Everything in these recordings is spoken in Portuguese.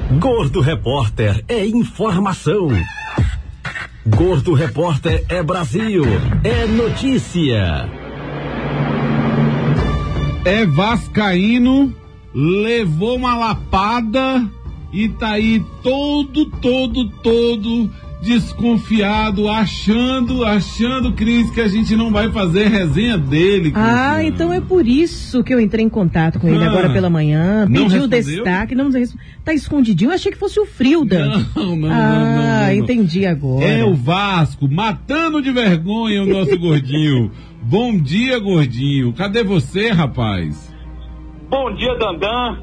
Gordo Repórter é informação. Gordo Repórter é Brasil, é notícia. É vascaíno, levou uma lapada e tá aí todo desconfiado, achando, Cris, que a gente não vai fazer resenha dele. Ah, então é por isso que eu entrei em contato com ele agora pela manhã, pedi o destaque, não tá escondidinho, eu achei que fosse o Frilda. Não. Entendi agora. É o Vasco, matando de vergonha o nosso gordinho. Bom dia, gordinho, cadê você, rapaz? Bom dia, Dandan.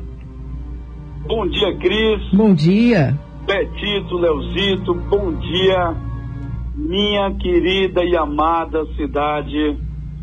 Bom dia, Cris. Bom dia. Betito, Leozito, bom dia, minha querida e amada cidade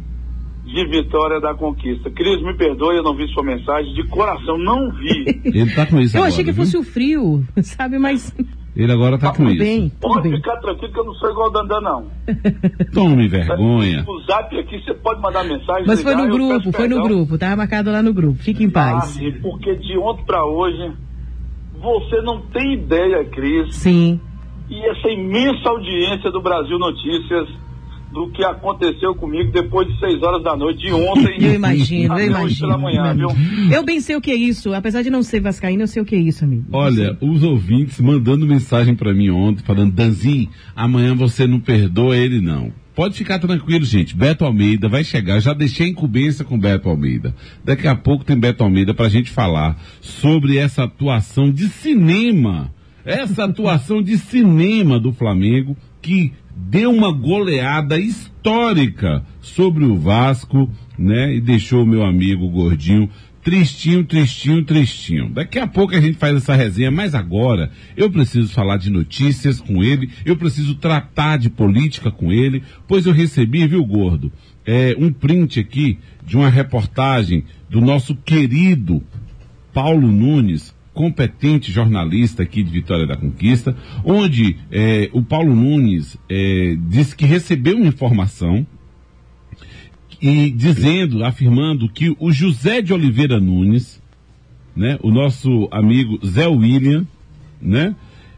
de Vitória da Conquista. Cris, me perdoe, eu não vi sua mensagem, de coração, não vi. Ele tá com isso eu agora, achei que fosse o frio, sabe, mas... Ele agora tá com isso. Bem, pode ficar tranquilo que eu não sou igual o Dandan, não. Tome vergonha. No zap aqui você pode mandar mensagem. Mas ligar, foi no grupo, tava marcado lá no grupo, fique em paz. Sim, porque de ontem pra hoje... Você não tem ideia, Cris. Sim. E essa imensa audiência do Brasil Notícias, do que aconteceu comigo depois de 6 horas da noite de ontem. Eu imagino. Pela manhã, viu? Eu bem sei o que é isso. Apesar de não ser vascaíno, eu sei o que é isso, amigo. Olha, os ouvintes mandando mensagem pra mim ontem, falando, Danzinho, amanhã você não perdoa ele, não. Pode ficar tranquilo, gente. Beto Almeida vai chegar. Já deixei a incumbência com Beto Almeida. Daqui a pouco tem Beto Almeida pra gente falar sobre essa atuação de cinema. Essa atuação de cinema do Flamengo que deu uma goleada histórica sobre o Vasco, né? E deixou o meu amigo Gordinho tristinho. Daqui a pouco a gente faz essa resenha, mas agora eu preciso falar de notícias com ele, eu preciso tratar de política com ele, pois eu recebi, viu, Gordo, um print aqui de uma reportagem do nosso querido Paulo Nunes, competente jornalista aqui de Vitória da Conquista, onde o Paulo Nunes disse que recebeu uma informação e afirmando que o José de Oliveira Nunes, né, o nosso amigo Zé William, né,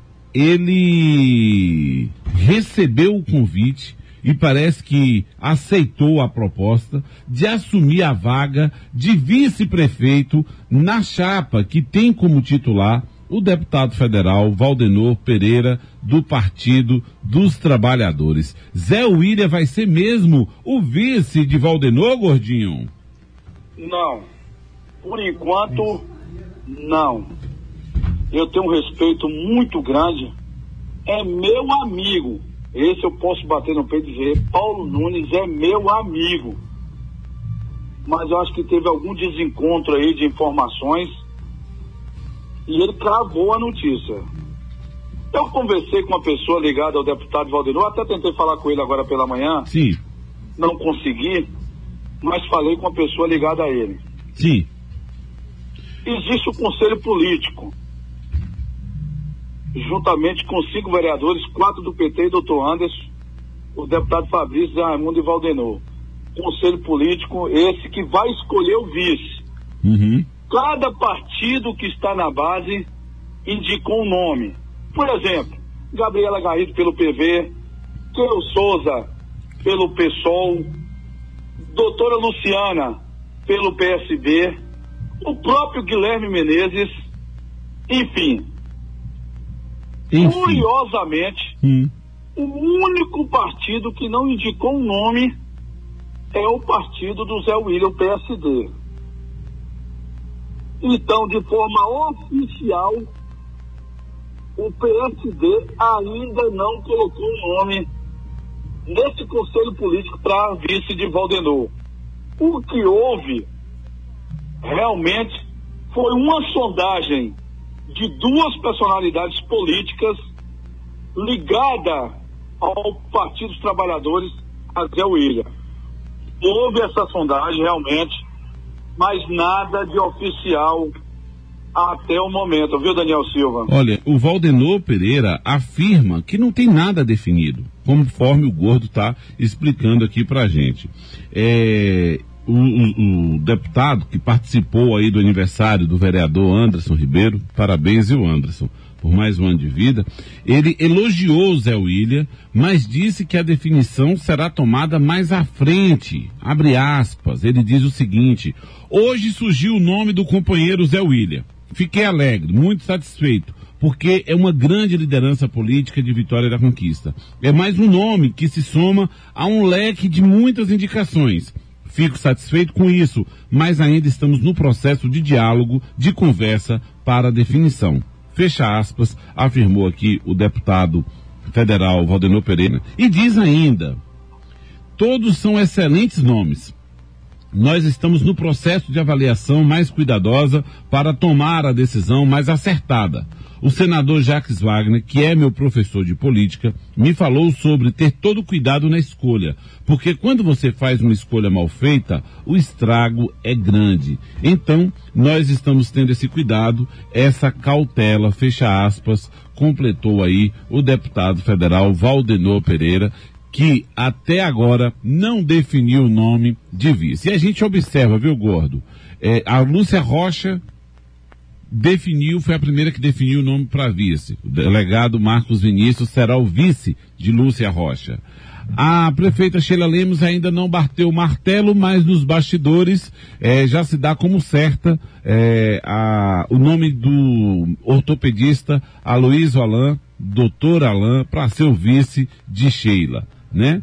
ele recebeu o convite e parece que aceitou a proposta de assumir a vaga de vice-prefeito na chapa que tem como titular o deputado federal Valdenor Pereira, do Partido dos Trabalhadores. Zé William vai ser mesmo o vice de Valdenor, Gordinho? Não. Por enquanto, não. Eu tenho um respeito muito grande. É meu amigo. Esse eu posso bater no peito e dizer, Paulo Nunes é meu amigo. Mas eu acho que teve algum desencontro aí de informações e ele cravou a notícia. Eu conversei com uma pessoa ligada ao deputado Valdenor, até tentei falar com ele agora pela manhã. Sim. Não consegui, mas falei com uma pessoa ligada a ele. Sim. Existe o conselho político, juntamente com 5 vereadores, 4 do PT e doutor Anderson, o deputado Fabrício, Zé Raimundo e Valdenor. Conselho político esse que vai escolher o vice. Uhum. Cada partido que está na base indicou um nome. Por exemplo, Gabriela Garrido pelo PV, Cleo Souza pelo PSOL, doutora Luciana pelo PSB, o próprio Guilherme Menezes, enfim. Curiosamente, o único partido que não indicou um nome é o partido do Zé William, o PSD. Então, de forma oficial, o PSD ainda não colocou um nome nesse conselho político para vice de Valdenor. O que houve realmente foi uma sondagem de 2 personalidades políticas ligada ao Partido dos Trabalhadores, a Zé William. Houve essa sondagem realmente, mas nada de oficial até o momento, viu, Daniel Silva? Olha, o Valdenor Pereira afirma que não tem nada definido, conforme o Gordo está explicando aqui pra gente. o deputado que participou aí do aniversário do vereador Anderson Ribeiro, parabéns, viu, Anderson, por mais um ano de vida, ele elogiou o Zé William, mas disse que a definição será tomada mais à frente. Abre aspas, ele diz o seguinte: hoje surgiu o nome do companheiro Zé William. Fiquei alegre, muito satisfeito, porque é uma grande liderança política de Vitória da Conquista. É mais um nome que se soma a um leque de muitas indicações. Fico satisfeito com isso, mas ainda estamos no processo de diálogo, de conversa para definição. Fecha aspas, afirmou aqui o deputado federal Valdenor Pereira. E diz ainda: todos são excelentes nomes. Nós estamos no processo de avaliação mais cuidadosa para tomar a decisão mais acertada. O senador Jacques Wagner, que é meu professor de política, me falou sobre ter todo cuidado na escolha, porque quando você faz uma escolha mal feita, o estrago é grande. Então, nós estamos tendo esse cuidado, essa cautela, fecha aspas, completou aí o deputado federal Valdenor Pereira, que até agora não definiu o nome de vice. E a gente observa, viu, Gordo? A Lúcia Rocha foi a primeira que definiu o nome para vice. O delegado Marcos Vinícius será o vice de Lúcia Rocha. A prefeita Sheila Lemos ainda não bateu o martelo, mas nos bastidores já se dá como certa o nome do ortopedista Aloysio Alain, doutor Alain, para ser o vice de Sheila, né?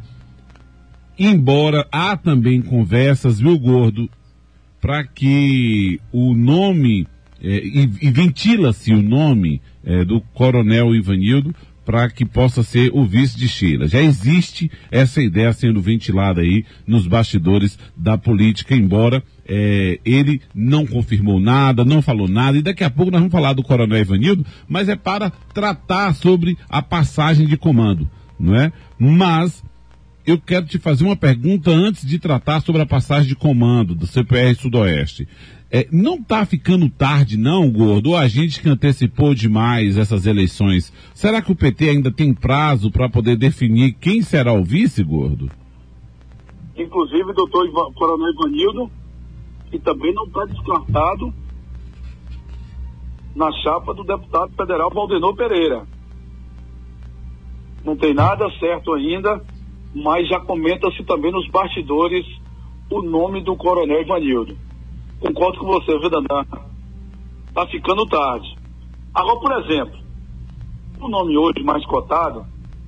Embora há também conversas, viu, Gordo, para que o nome, e ventila-se o nome do coronel Ivanildo para que possa ser o vice de Sheila. Já existe essa ideia sendo ventilada aí nos bastidores da política, embora ele não confirmou nada, não falou nada, e daqui a pouco nós vamos falar do coronel Ivanildo, mas é para tratar sobre a passagem de comando, não é? Mas eu quero te fazer uma pergunta antes de tratar sobre a passagem de comando do CPR Sudoeste. Não está ficando tarde não, Gordo, ou a gente que antecipou demais essas eleições? Será que o PT ainda tem prazo para poder definir quem será o vice, Gordo? Inclusive o doutor coronel Ivanildo, que também não está descartado na chapa do deputado federal Valdenor Pereira. Não tem nada certo ainda, mas já comenta-se também nos bastidores o nome do coronel Ivanildo. Concordo com você, viu, Dandan? Tá ficando tarde. Agora, por exemplo, o nome hoje mais cotado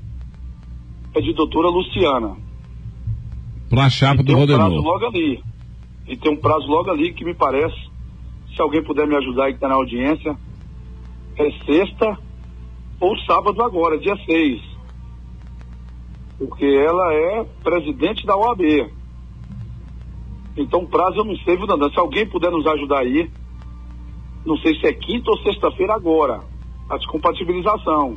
é de doutora Luciana. Pra chapa do Valdenor. Tem um prazo logo ali. E tem um prazo logo ali que me parece, se alguém puder me ajudar aí que tá na audiência, é sexta ou sábado agora, dia 6. Porque ela é presidente da OAB. Então, prazo eu não sei, viu, Dandan? Se alguém puder nos ajudar aí, não sei se é quinta ou sexta-feira agora, a descompatibilização.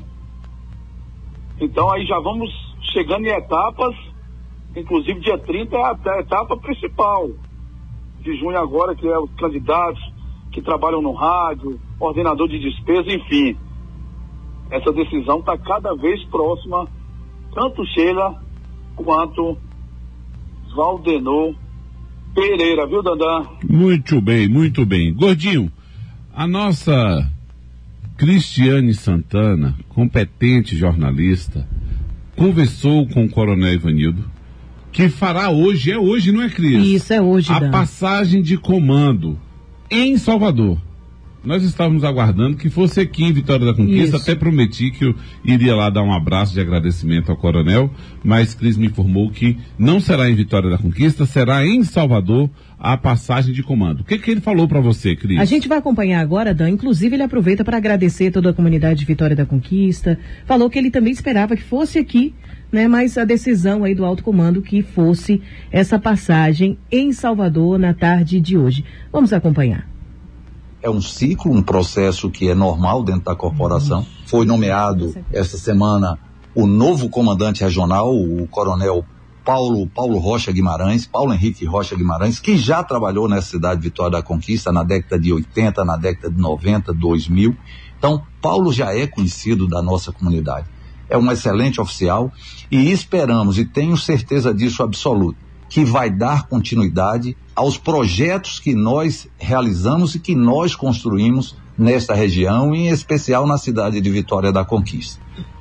Então, aí já vamos chegando em etapas, inclusive dia 30 é a etapa principal de junho agora, que é os candidatos que trabalham no rádio, ordenador de despesa, enfim. Essa decisão está cada vez próxima, tanto Sheila quanto Valdenor Pereira, viu, Dandan? Muito bem, muito bem. Gordinho, a nossa Cristiane Santana, competente jornalista, conversou com o coronel Ivanildo, que fará hoje, não é, Cris? Isso, é hoje, a passagem de comando em Salvador. Nós estávamos aguardando que fosse aqui em Vitória da Conquista. Isso. Até prometi que eu iria lá dar um abraço de agradecimento ao coronel, mas Cris me informou que não será em Vitória da Conquista, será em Salvador a passagem de comando. O que ele falou para você, Cris? A gente vai acompanhar agora, Dan. Inclusive, ele aproveita para agradecer toda a comunidade de Vitória da Conquista. Falou que ele também esperava que fosse aqui, né? Mas a decisão aí do alto comando que fosse essa passagem em Salvador na tarde de hoje. Vamos acompanhar. É um ciclo, um processo que é normal dentro da corporação. Foi nomeado esta semana o novo comandante regional, o coronel Paulo Henrique Rocha Guimarães, que já trabalhou nessa cidade de Vitória da Conquista na década de 80, na década de 90, 2000. Então, Paulo já é conhecido da nossa comunidade. É um excelente oficial e esperamos, e tenho certeza disso absoluta, que vai dar continuidade aos projetos que nós realizamos e que nós construímos nesta região, em especial na cidade de Vitória da Conquista.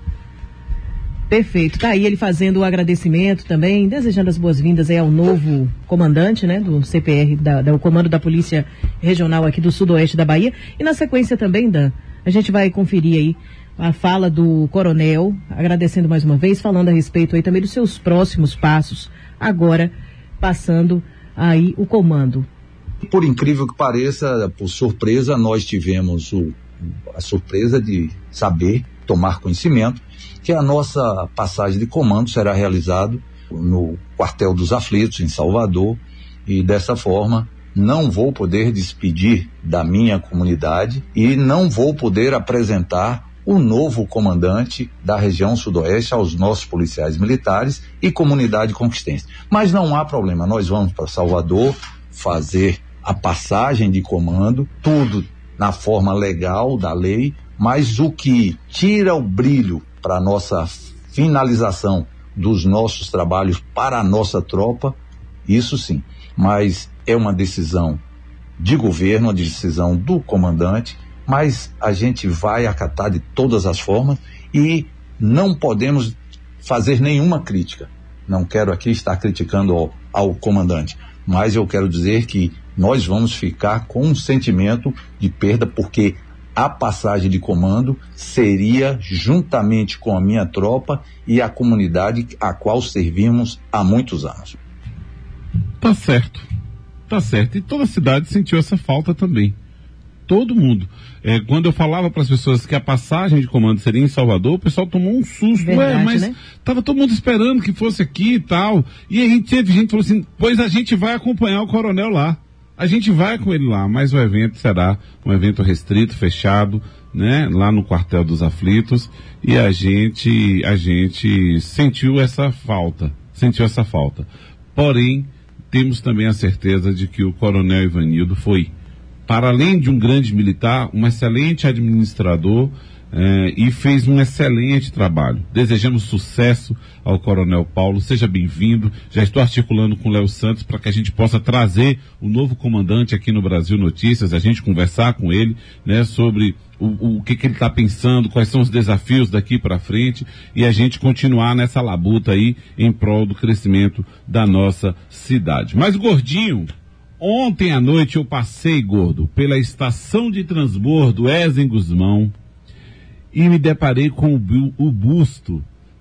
Perfeito, tá aí ele fazendo o agradecimento também, desejando as boas-vindas aí ao novo comandante, né, do CPR, do Comando da Polícia Regional aqui do Sudoeste da Bahia. E na sequência também, Dan, a gente vai conferir aí a fala do coronel, agradecendo mais uma vez, falando a respeito aí também dos seus próximos passos, agora passando aí o comando. Por incrível que pareça, por surpresa, nós tivemos a surpresa de saber, tomar conhecimento, que a nossa passagem de comando será realizada no Quartel dos Aflitos, em Salvador, e dessa forma não vou poder despedir da minha comunidade e não vou poder apresentar o novo comandante da região sudoeste aos nossos policiais militares e comunidade conquistense. Mas não há problema, nós vamos para Salvador fazer a passagem de comando, tudo na forma legal da lei, mas o que tira o brilho para a nossa finalização dos nossos trabalhos para a nossa tropa, isso sim, mas é uma decisão de governo, uma decisão do comandante, mas a gente vai acatar de todas as formas e não podemos fazer nenhuma crítica. Não quero aqui estar criticando ao comandante, mas eu quero dizer que nós vamos ficar com um sentimento de perda, porque a passagem de comando seria juntamente com a minha tropa e a comunidade a qual servimos há muitos anos. Tá certo. E toda a cidade sentiu essa falta também. Todo mundo. Quando eu falava para as pessoas que a passagem de comando seria em Salvador, o pessoal tomou um susto. Verdade, mas né? Tava todo mundo esperando que fosse aqui e tal. E aí teve gente que falou assim, pois a gente vai acompanhar o coronel lá. A gente vai com ele lá, mas o evento será um evento restrito, fechado, né? Lá no Quartel dos Aflitos. E a gente sentiu essa falta. Porém, temos também a certeza de que o coronel Ivanildo foi, para além de um grande militar, um excelente administrador e fez um excelente trabalho. Desejamos sucesso ao Coronel Paulo, seja bem-vindo. Já estou articulando com o Léo Santos para que a gente possa trazer o novo comandante aqui no Brasil Notícias, a gente conversar com ele, né, sobre o que ele está pensando, quais são os desafios daqui para frente, e a gente continuar nessa labuta aí em prol do crescimento da nossa cidade. Mas, Gordinho, ontem à noite eu passei, Gordo, pela estação de transbordo Ezen Guzmão e me deparei com o busto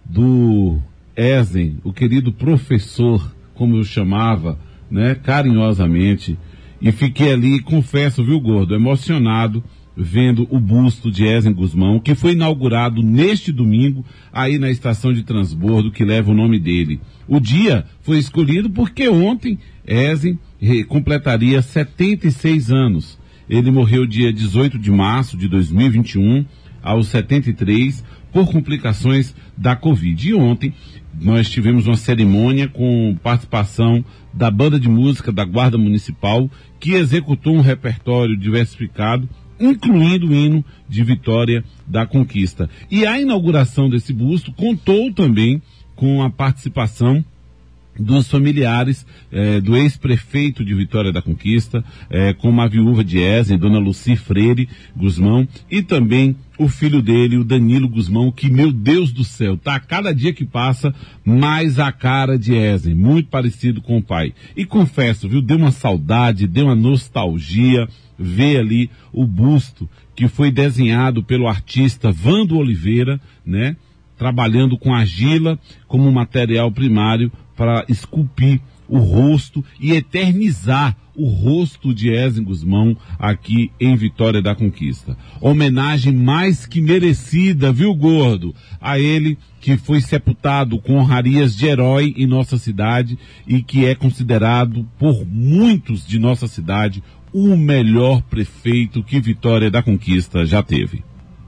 do Ezen, o querido professor, como eu chamava, né, carinhosamente, e fiquei ali, confesso, viu, Gordo, emocionado, vendo o busto de Ezen Guzmão, que foi inaugurado neste domingo, aí na estação de transbordo que leva o nome dele. O dia foi escolhido porque ontem Ezen completaria 76 anos. Ele morreu dia 18 de março de 2021, aos 73, por complicações da Covid. E ontem nós tivemos uma cerimônia com participação da banda de música da Guarda Municipal, que executou um repertório diversificado, incluindo o hino de Vitória da Conquista. E a inauguração desse busto contou também com a participação dos familiares do ex-prefeito de Vitória da Conquista, como a viúva de Ezen, Dona Lucy Freire Guzmão, e também o filho dele, o Danilo Guzmão, que, meu Deus do céu, tá a cada dia que passa mais a cara de Ezen, muito parecido com o pai. E confesso, viu, deu uma saudade, deu uma nostalgia ver ali o busto que foi desenhado pelo artista Vando Oliveira, né, trabalhando com argila como material primário para esculpir o rosto e eternizar o rosto de Ezen Guzmão aqui em Vitória da Conquista. Homenagem mais que merecida, viu, Gordo? A ele que foi sepultado com honrarias de herói em nossa cidade e que é considerado por muitos de nossa cidade o melhor prefeito que Vitória da Conquista já teve.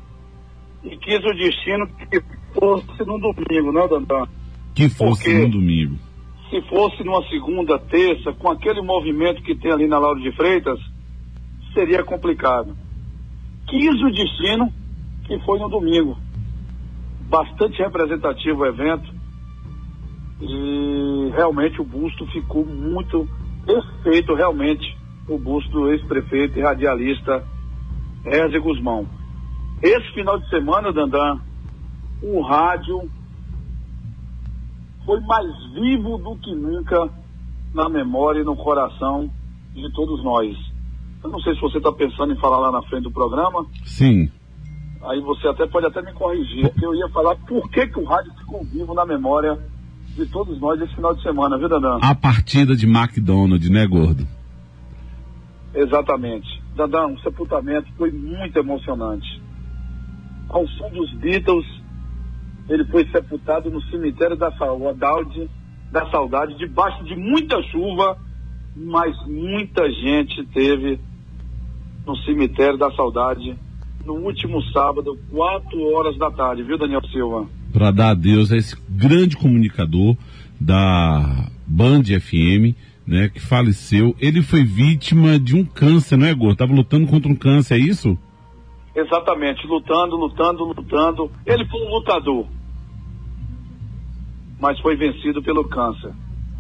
E quis o destino que fosse no domingo, né, Dandan? Que fosse no domingo. Se fosse numa segunda, terça, com aquele movimento que tem ali na Lauro de Freitas, seria complicado. Quis o destino que foi no domingo. Bastante representativo o evento. e realmente o busto ficou muito perfeito, realmente, o busto do ex-prefeito e radialista Herze Guzmão. Esse final de semana, Dandan, o rádio foi mais vivo do que nunca na memória e no coração de todos nós. Eu não sei se você está pensando em falar lá na frente do programa. Sim. Aí você pode até me corrigir, porque eu ia falar por que o rádio ficou vivo na memória de todos nós esse final de semana, viu, Dandan? A partida de McDonald's, né, Gordo? Exatamente. Dandan, o sepultamento foi muito emocionante. Ao som dos Beatles, ele foi sepultado no cemitério da Saudade, debaixo de muita chuva, mas muita gente teve no cemitério da Saudade no último sábado, 4h da tarde, viu, Daniel Silva? Para dar adeus a esse grande comunicador da Band FM, né, que faleceu. Ele foi vítima de um câncer, não é, Gordo? Estava lutando contra um câncer, é isso? Exatamente, lutando. Ele foi um lutador, mas foi vencido pelo câncer.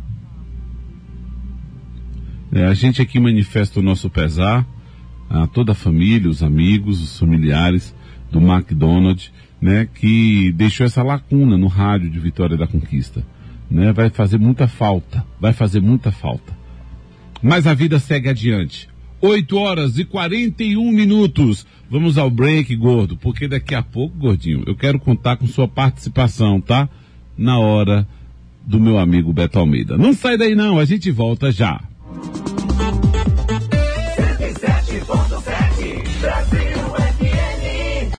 A gente aqui manifesta o nosso pesar a toda a família, os amigos, os familiares do McDonald's, né, que deixou essa lacuna no rádio de Vitória da Conquista, né? Vai fazer muita falta. Mas a vida segue adiante. 8h41. Vamos ao break, Gordo, porque daqui a pouco, Gordinho, eu quero contar com sua participação, tá? Na hora do meu amigo Beto Almeida. Não sai daí não, a gente volta já.